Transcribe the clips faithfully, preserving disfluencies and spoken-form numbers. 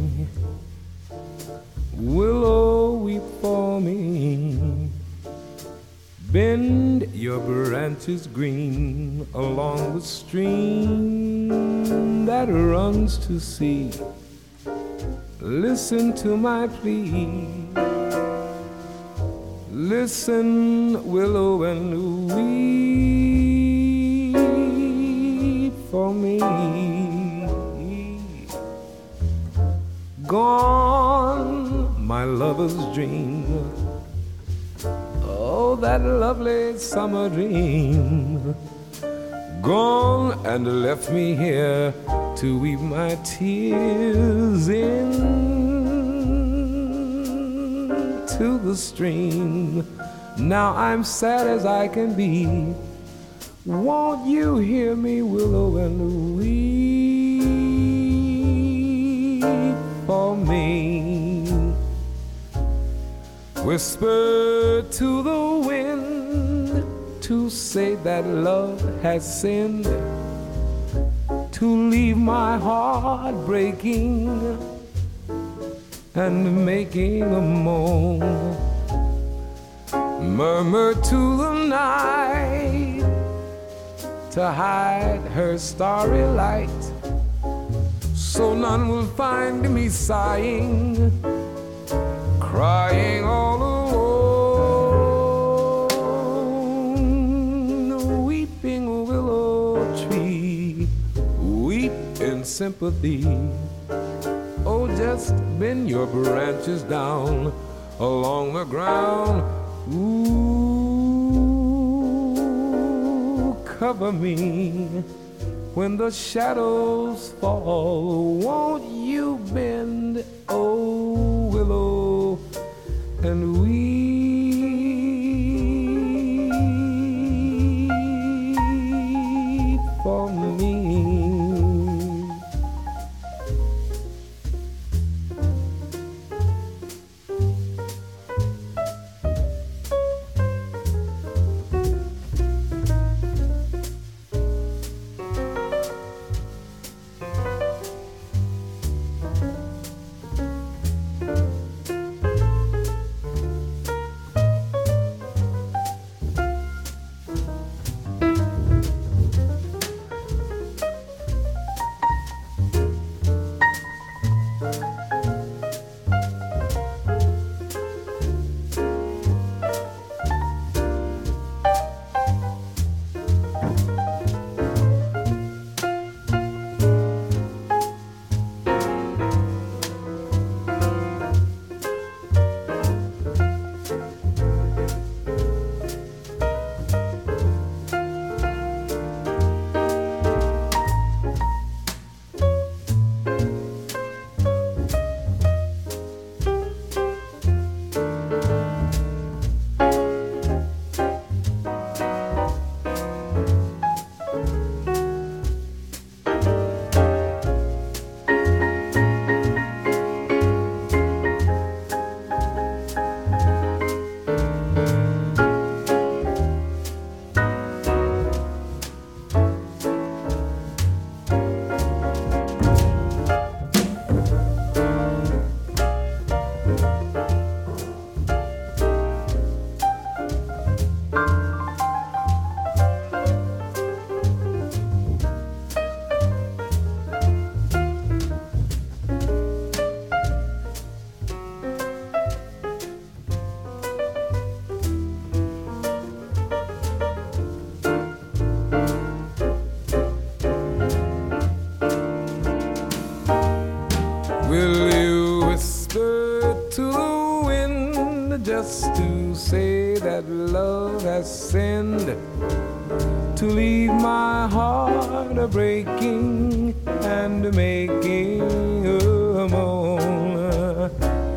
Willow, weep for me. Bend your branches green along the stream that runs to sea. Listen to my plea. Listen, willow, and weep for me. Gone, my lover's dream. Oh, that lovely summer dream. Gone and left me here to weep my tears into the stream. Now I'm sad as I can be. Won't you hear me, willow, and weep for me? Whisper to the wind to say that love has sinned, to leave my heart breaking and making a moan. Murmur to the night to hide her starry light, so none will find me sighing, crying all alone. Weeping willow tree, weep in sympathy. Oh, just bend your branches down along the ground. Ooh, cover me when the shadows fall. Won't you bend, oh willow, and weep for me? Will you whisper to the wind just to say that love has sinned, to leave my heart a breaking and making a moan?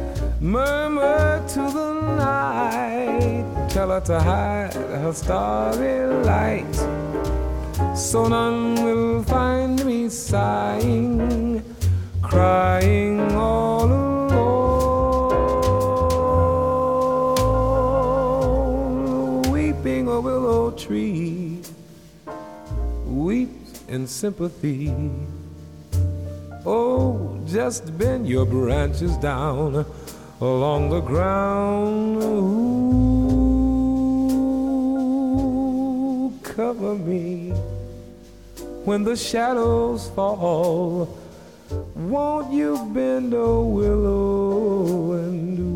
Murmur to the night, tell her to hide her starry light, so none will find me sighing, crying all alone. Weeping a willow tree weeps in sympathy. Oh, just bend your branches down along the ground. Ooh, cover me when the shadows fall. Won't you bend, a willow, and